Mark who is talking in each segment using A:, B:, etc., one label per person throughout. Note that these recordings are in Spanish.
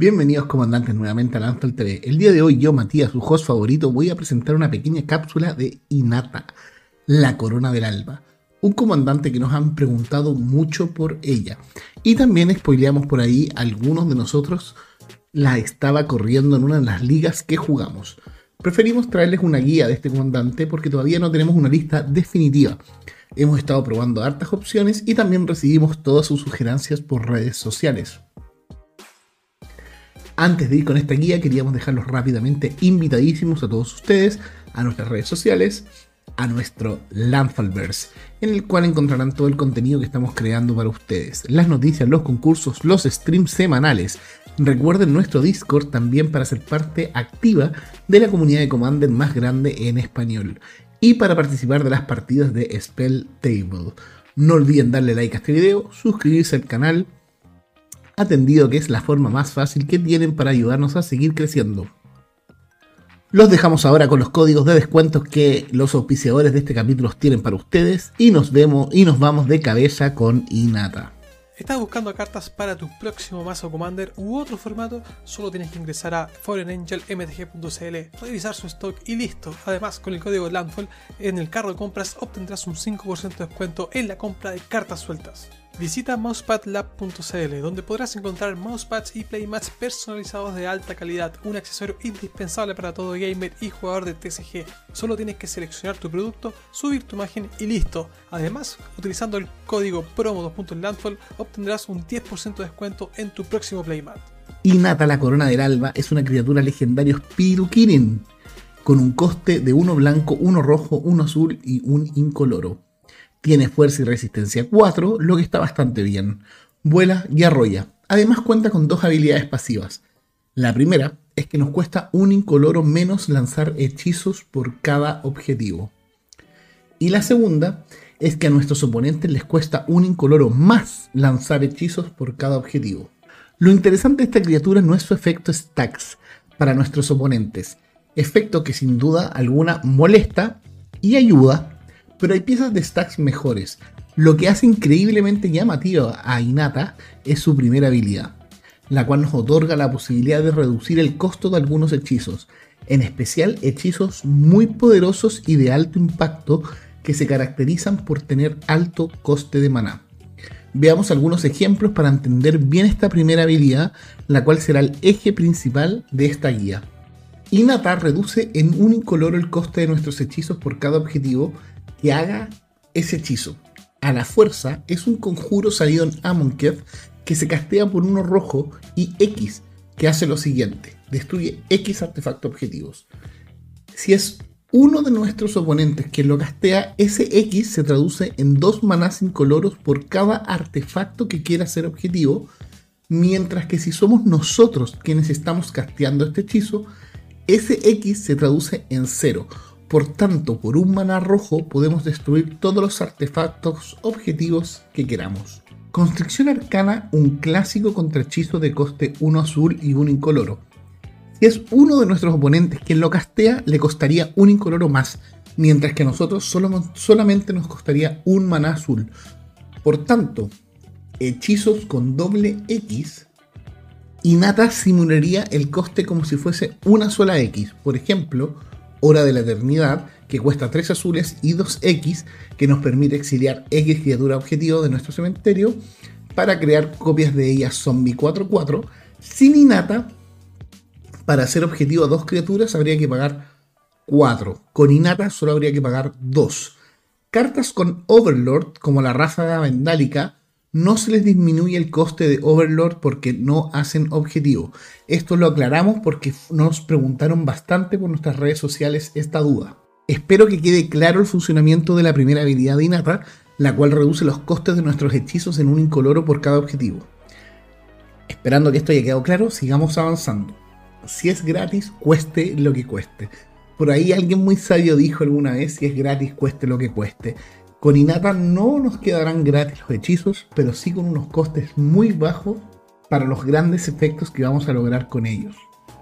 A: Bienvenidos comandantes nuevamente a Landfall TV. El día de hoy yo, Matías, su host favorito, voy a presentar una pequeña cápsula de Hinata, la corona del alba. Un comandante que nos han preguntado mucho por ella. Y también spoileamos por ahí, algunos de nosotros la estaba corriendo en una de las ligas que jugamos. Preferimos traerles una guía de este comandante porque todavía no tenemos una lista definitiva. Hemos estado probando hartas opciones y también recibimos todas sus sugerencias por redes sociales. Antes de ir con esta guía, queríamos dejarlos rápidamente invitadísimos a todos ustedes, a nuestras redes sociales, a nuestro Landfallverse, en el cual encontrarán todo el contenido que estamos creando para ustedes. Las noticias, los concursos, los streams semanales. Recuerden nuestro Discord también para ser parte activa de la comunidad de Commander más grande en español. Y para participar de las partidas de Spell Table. No olviden darle like a este video, suscribirse al canal, atendido que es la forma más fácil que tienen para ayudarnos a seguir creciendo. Los dejamos ahora con los códigos de descuentos que los auspiciadores de este capítulo tienen para ustedes y nos vamos de cabeza con Hinata.
B: ¿Estás buscando cartas para tu próximo mazo Commander u otro formato? Solo tienes que ingresar a foreignangelmtg.cl, revisar su stock y listo. Además, con el código Landfall en el carro de compras obtendrás un 5% de descuento en la compra de cartas sueltas. Visita mousepadlab.cl, donde podrás encontrar mousepads y playmats personalizados de alta calidad, un accesorio indispensable para todo gamer y jugador de TCG. Solo tienes que seleccionar tu producto, subir tu imagen y listo. Además, utilizando el código promo2.landfall obtendrás un 10% de descuento en tu próximo playmat.
A: Hinata, la corona del alba, es una criatura legendaria Spiritu Kirin, con un coste de 1 blanco, 1 rojo, 1 azul y 1 incoloro. Tiene fuerza y resistencia 4, lo que está bastante bien. Vuela y arrolla. Además cuenta con 2 habilidades pasivas. La primera es que nos cuesta 1 incoloro menos lanzar hechizos por cada objetivo. Y la segunda es que a nuestros oponentes les cuesta 1 incoloro más lanzar hechizos por cada objetivo. Lo interesante de esta criatura no es su efecto Stacks para nuestros oponentes. Efecto que sin duda alguna molesta y ayuda, pero hay piezas de stacks mejores. Lo que hace increíblemente llamativo a Hinata es su primera habilidad, la cual nos otorga la posibilidad de reducir el costo de algunos hechizos, en especial hechizos muy poderosos y de alto impacto que se caracterizan por tener alto coste de maná. Veamos algunos ejemplos para entender bien esta primera habilidad, la cual será el eje principal de esta guía. Hinata reduce en 1 incoloro el coste de nuestros hechizos por cada objetivo que haga ese hechizo. A la fuerza es un conjuro salido en Amonkhet que se castea por 1 rojo y X, que hace lo siguiente: destruye X artefactos objetivos. Si es uno de nuestros oponentes quien lo castea, ese X se traduce en 2 manás incoloros por cada artefacto que quiera ser objetivo, mientras que si somos nosotros quienes estamos casteando este hechizo, ese X se traduce en 0. Por tanto, por 1 maná rojo podemos destruir todos los artefactos objetivos que queramos. Constricción Arcana, un clásico contrahechizo de coste 1 azul y 1 incoloro. Si es uno de nuestros oponentes quien lo castea, le costaría 1 incoloro más, mientras que a nosotros solamente nos costaría 1 maná azul. Por tanto, hechizos con doble X, Hinata simularía el coste como si fuese una sola X. Por ejemplo, Hora de la Eternidad, que cuesta 3 azules y 2 X, que nos permite exiliar X criatura objetivo de nuestro cementerio para crear copias de ella zombie 4/4. Sin Hinata, para hacer objetivo a 2 criaturas habría que pagar 4. Con Hinata solo habría que pagar 2. Cartas con Overlord, como la Ráfaga Vendálica, no se les disminuye el coste de Overlord porque no hacen objetivo. Esto lo aclaramos porque nos preguntaron bastante por nuestras redes sociales esta duda. Espero que quede claro el funcionamiento de la primera habilidad de Hinata, la cual reduce los costes de nuestros hechizos en 1 incoloro por cada objetivo. Esperando que esto haya quedado claro, sigamos avanzando. Si es gratis, cueste lo que cueste. Por ahí alguien muy sabio dijo alguna vez: si es gratis, cueste lo que cueste. Con Hinata no nos quedarán gratis los hechizos, pero sí con unos costes muy bajos para los grandes efectos que vamos a lograr con ellos.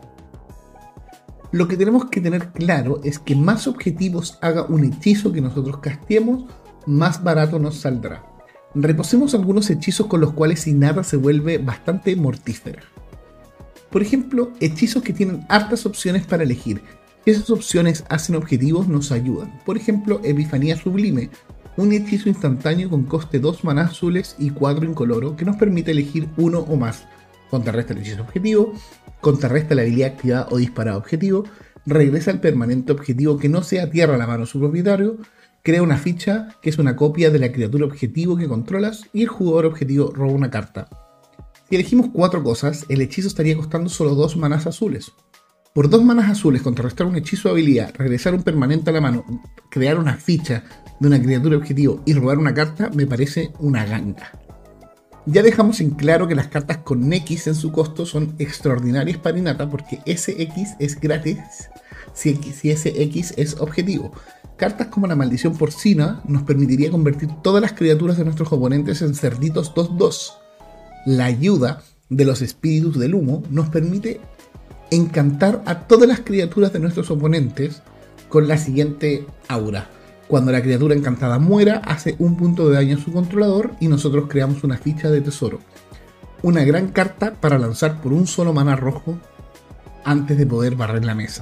A: Lo que tenemos que tener claro es que más objetivos haga un hechizo que nosotros casteemos, más barato nos saldrá. Reposemos algunos hechizos con los cuales Hinata se vuelve bastante mortífera. Por ejemplo, hechizos que tienen hartas opciones para elegir. Si esas opciones hacen objetivos, nos ayudan. Por ejemplo, Epifanía Sublime, un hechizo instantáneo con coste 2 maná azules y 4 incoloro que nos permite elegir uno o más. Contrarresta el hechizo objetivo, contrarresta la habilidad activada o disparada objetivo, regresa al permanente objetivo que no sea tierra a la mano de su propietario, crea una ficha que es una copia de la criatura objetivo que controlas y el jugador objetivo roba una carta. Si elegimos 4 cosas, el hechizo estaría costando solo 2 manás azules. Por 2 manás azules contrarrestar un hechizo de habilidad, regresar un permanente a la mano, crear una ficha de una criatura objetivo y robar una carta me parece una ganga. Ya dejamos en claro que las cartas con X en su costo son extraordinarias para Inata porque ese X es gratis si ese X es objetivo. Cartas como la maldición porcina nos permitiría convertir todas las criaturas de nuestros oponentes en cerditos 2/2. La ayuda de los espíritus del humo nos permite encantar a todas las criaturas de nuestros oponentes con la siguiente aura. Cuando la criatura encantada muera, hace un punto de daño a su controlador y nosotros creamos una ficha de tesoro. Una gran carta para lanzar por un solo maná rojo antes de poder barrer la mesa.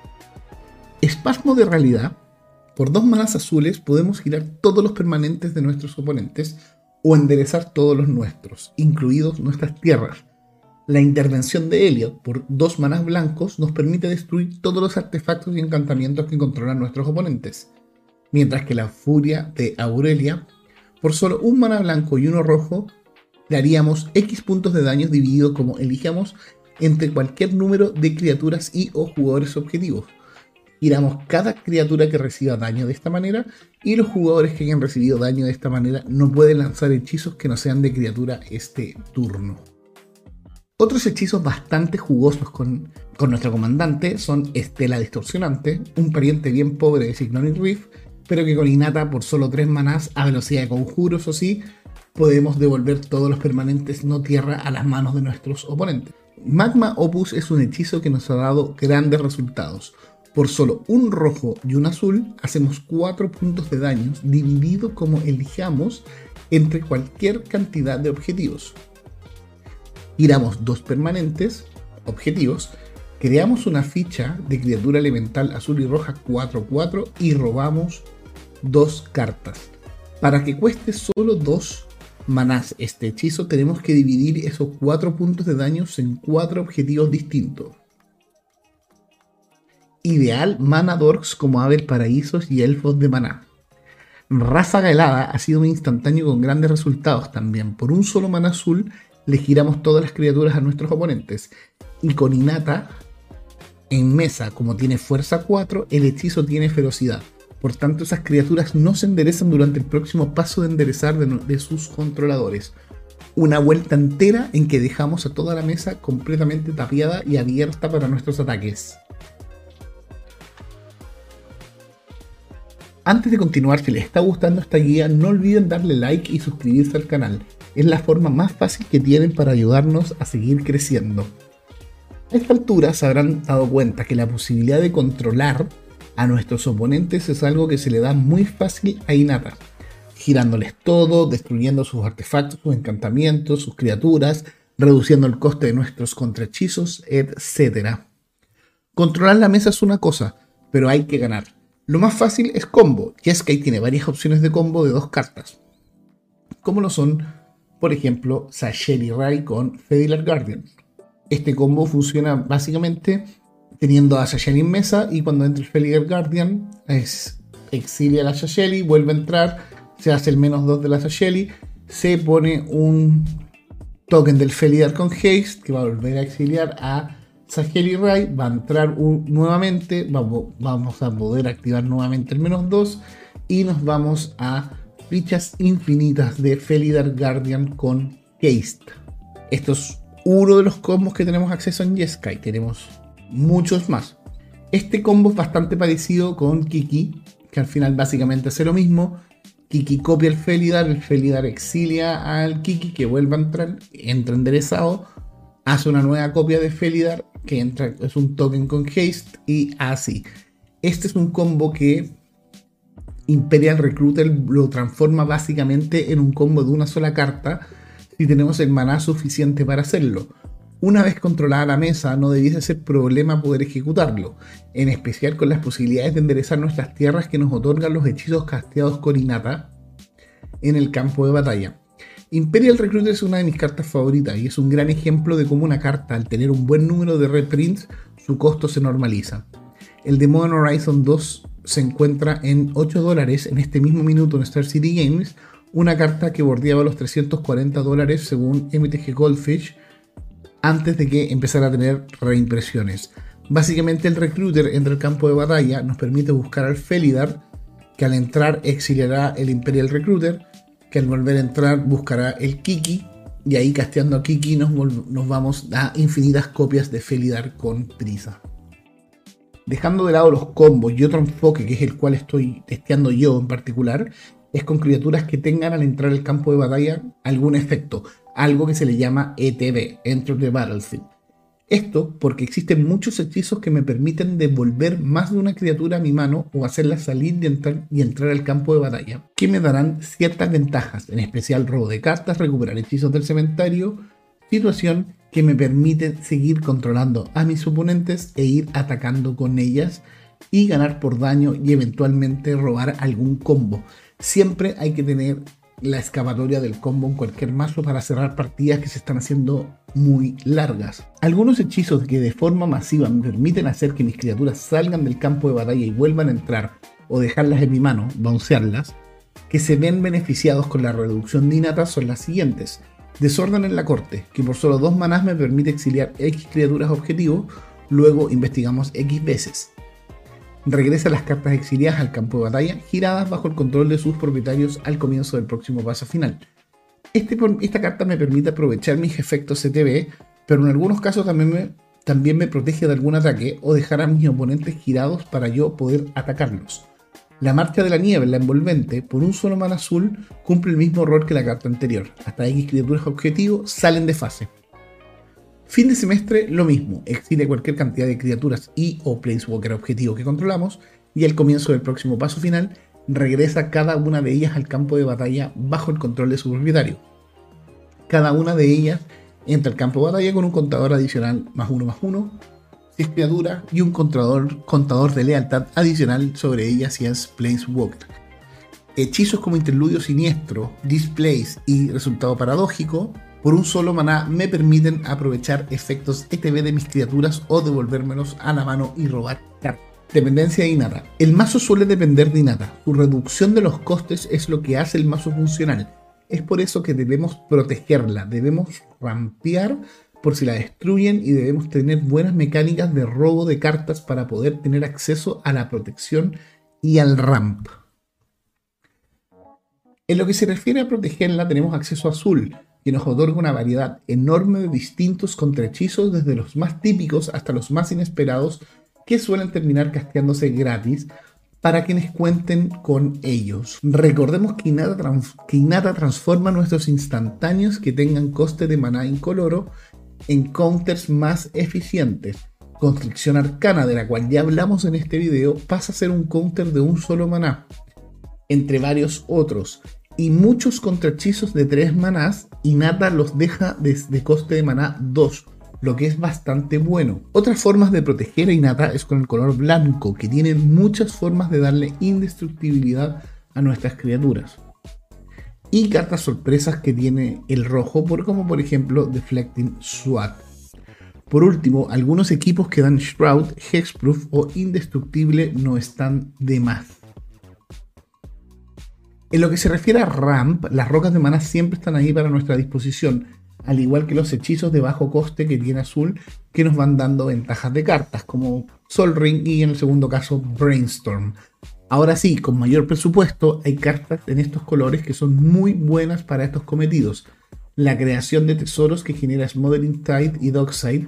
A: Espasmo de realidad. Por 2 manás azules podemos girar todos los permanentes de nuestros oponentes o enderezar todos los nuestros, incluidos nuestras tierras. La intervención de Elliot por 2 manás blancos nos permite destruir todos los artefactos y encantamientos que controlan nuestros oponentes. Mientras que la furia de Aurelia, por solo 1 maná blanco y 1 rojo, daríamos X puntos de daño dividido como elijamos entre cualquier número de criaturas y o jugadores objetivos. Giramos cada criatura que reciba daño de esta manera y los jugadores que hayan recibido daño de esta manera no pueden lanzar hechizos que no sean de criatura este turno. Otros hechizos bastante jugosos con nuestro comandante son Estela Distorsionante, un pariente bien pobre de Cyclonic Rift, pero que con Inata por solo 3 manás a velocidad de conjuros o sí, podemos devolver todos los permanentes no tierra a las manos de nuestros oponentes. Magma Opus es un hechizo que nos ha dado grandes resultados. Por solo 1 rojo y 1 azul, hacemos 4 puntos de daño dividido como elijamos entre cualquier cantidad de objetivos. Giramos 2 permanentes, objetivos, creamos una ficha de criatura elemental azul y roja 4/4 y robamos 2 cartas. Para que cueste solo 2 manás este hechizo, tenemos que dividir esos 4 puntos de daño en 4 objetivos distintos. Ideal Mana Dorks como Abel Paraísos y Elfos de Maná. Ráfaga Helada ha sido un instantáneo con grandes resultados también. Por un solo maná azul le giramos todas las criaturas a nuestros oponentes. Y con Inata en mesa, como tiene fuerza 4, el hechizo tiene ferocidad. Por tanto, esas criaturas no se enderezan durante el próximo paso de enderezar de sus controladores. Una vuelta entera en que dejamos a toda la mesa completamente tapiada y abierta para nuestros ataques. Antes de continuar, si les está gustando esta guía, no olviden darle like y suscribirse al canal. Es la forma más fácil que tienen para ayudarnos a seguir creciendo. A esta altura se habrán dado cuenta que la posibilidad de controlar a nuestros oponentes es algo que se le da muy fácil a Inata, girándoles todo, destruyendo sus artefactos, sus encantamientos, sus criaturas, reduciendo el coste de nuestros contrahechizos, etc. Controlar la mesa es una cosa, pero hay que ganar. Lo más fácil es combo. Jeskai tiene varias opciones de combo de 2 cartas, como lo son, por ejemplo, Sasheli Rai con Fedilar Guardian. Este combo funciona básicamente teniendo a Sasheli en mesa y cuando entra el Fedilar Guardian exilia a la Sasheli, vuelve a entrar, se hace el -2 de la Sasheli, se pone un token del Fedilar con haste que va a volver a exiliar a Sasheli Rai, va a entrar nuevamente, vamos a poder activar nuevamente el -2 y nos vamos a fichas infinitas de Fedilar Guardian con haste. Esto es uno de los combos que tenemos acceso en Jeskai, tenemos muchos más. Este combo es bastante parecido con Kiki, que al final básicamente hace lo mismo. Kiki copia el Fedilar exilia al Kiki que vuelve a entrar, entra enderezado, hace una nueva copia de Fedilar que entra, es un token con haste y así. Este es un combo que Imperial Recruiter lo transforma básicamente en un combo de una sola carta si tenemos el maná suficiente para hacerlo. Una vez controlada la mesa, no debiese ser problema poder ejecutarlo, en especial con las posibilidades de enderezar nuestras tierras que nos otorgan los hechizos casteados con Inata en el campo de batalla. Imperial Recruiter es una de mis cartas favoritas y es un gran ejemplo de cómo una carta, al tener un buen número de reprints, su costo se normaliza. El de Modern Horizon 2 se encuentra en $8 en este mismo minuto en Star City Games, una carta que bordeaba los $340 según MTG Goldfish, antes de que empezara a tener reimpresiones. Básicamente el Recruiter entra al campo de batalla, nos permite buscar al Felidar, que al entrar exiliará el Imperial Recruiter, que al volver a entrar buscará el Kiki, y ahí casteando a Kiki nos vamos a infinitas copias de Felidar con prisa. Dejando de lado los combos y otro enfoque, que es el cual estoy testeando yo en particular, es con criaturas que tengan al entrar al campo de batalla algún efecto, algo que se le llama ETB, Enter the Battlefield. Esto porque existen muchos hechizos que me permiten devolver más de una criatura a mi mano o hacerla salir y entrar al campo de batalla, que me darán ciertas ventajas, en especial robo de cartas, recuperar hechizos del cementerio, situación que me permite seguir controlando a mis oponentes e ir atacando con ellas y ganar por daño y eventualmente robar algún combo. Siempre hay que tener la escapatoria del combo en cualquier mazo para cerrar partidas que se están haciendo muy largas. Algunos hechizos que de forma masiva me permiten hacer que mis criaturas salgan del campo de batalla y vuelvan a entrar o dejarlas en mi mano, bouncearlas, que se ven beneficiados con la reducción de Inata son las siguientes. Desorden en la corte, que por solo 2 manás me permite exiliar X criaturas objetivo, luego investigamos X veces. Regresa las cartas exiliadas al campo de batalla, giradas bajo el control de sus propietarios al comienzo del próximo paso final. Esta carta me permite aprovechar mis efectos CTB, pero en algunos casos también me protege de algún ataque o dejar a mis oponentes girados para yo poder atacarlos. La marcha de la niebla envolvente, por un solo mana azul, cumple el mismo rol que la carta anterior. Hasta X criaturas objetivo salen de fase. Fin de semestre, lo mismo, exilia cualquier cantidad de criaturas y o Planeswalker objetivo que controlamos, y al comienzo del próximo paso final, regresa cada una de ellas al campo de batalla bajo el control de su propietario. Cada una de ellas entra al campo de batalla con un contador adicional +1/+1, si es criatura, y un contador de lealtad adicional sobre ellas si es Planeswalker. Hechizos como Interludio Siniestro, Displace y Resultado Paradójico, por un solo maná me permiten aprovechar efectos ETB de mis criaturas o devolvérmelos a la mano y robar cartas. Dependencia de Inata. El mazo suele depender de Inata. Su reducción de los costes es lo que hace el mazo funcional. Es por eso que debemos protegerla, debemos rampear por si la destruyen y debemos tener buenas mecánicas de robo de cartas para poder tener acceso a la protección y al ramp. En lo que se refiere a protegerla tenemos acceso a Azul, que nos otorga una variedad enorme de distintos contrahechizos, desde los más típicos hasta los más inesperados, que suelen terminar casteándose gratis para quienes cuenten con ellos. Recordemos que Inata transforma nuestros instantáneos que tengan coste de maná incoloro en counters más eficientes. Constricción Arcana, de la cual ya hablamos en este video, pasa a ser un counter de un solo maná, entre varios otros. Y muchos contrahechizos de 3 manás, Inata los deja de coste de maná 2, lo que es bastante bueno. Otras formas de proteger a Inata es con el color blanco, que tiene muchas formas de darle indestructibilidad a nuestras criaturas. Y cartas sorpresas que tiene el rojo, como por ejemplo Deflecting Swat. Por último, algunos equipos que dan Shroud, Hexproof o Indestructible no están de más. En lo que se refiere a ramp, las rocas de maná siempre están ahí para nuestra disposición, al igual que los hechizos de bajo coste que tiene Azul, que nos van dando ventajas de cartas, como Sol Ring y en el segundo caso Brainstorm. Ahora sí, con mayor presupuesto, hay cartas en estos colores que son muy buenas para estos cometidos. La creación de tesoros que genera Smothering Tide y Dockside.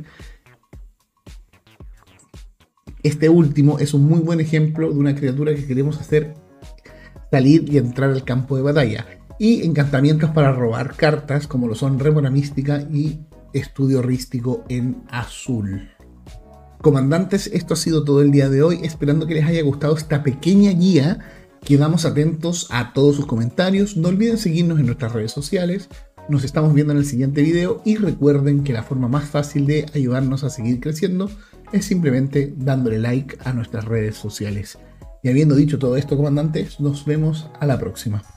A: Este último es un muy buen ejemplo de una criatura que queremos hacer salir y entrar al campo de batalla. Y encantamientos para robar cartas, como lo son Rémora Mística y Estudio Rístico en azul. Comandantes, esto ha sido todo el día de hoy, esperando que les haya gustado esta pequeña guía. Quedamos atentos a todos sus comentarios, no olviden seguirnos en nuestras redes sociales, Nos estamos viendo en el siguiente video y recuerden que la forma más fácil de ayudarnos a seguir creciendo es simplemente dándole like a nuestras redes sociales. Y habiendo dicho todo esto, comandantes, nos vemos a la próxima.